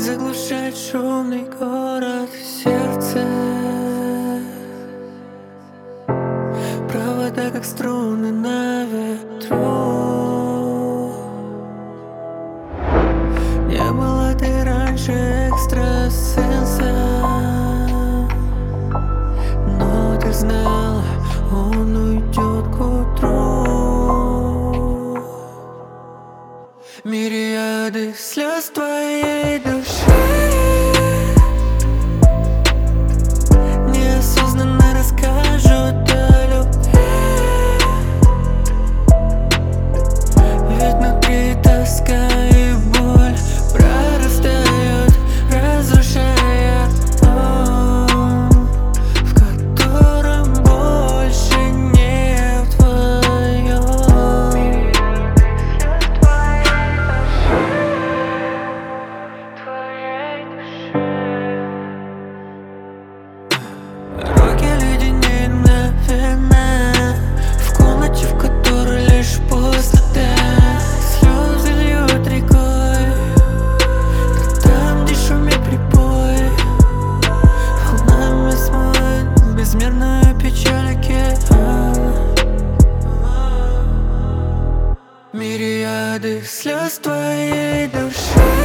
заглушает шумный город в сердце. Провода, как струны на ветру. Не была ты раньше экстрасенсом, но ты знала, он уйдет к утру. Мириады слез твоей души неосознанно расскажут о любви. Ведь внутри тоска и боль прорастают, разрушая дом, в котором больше нет вдвоем. Руки леденеют мгновенно в комнате, в которой лишь пустота. Слезы льют рекой, там, где шумит прибой, волнами смывает безмерную печаль океана. Мириады слез твоей души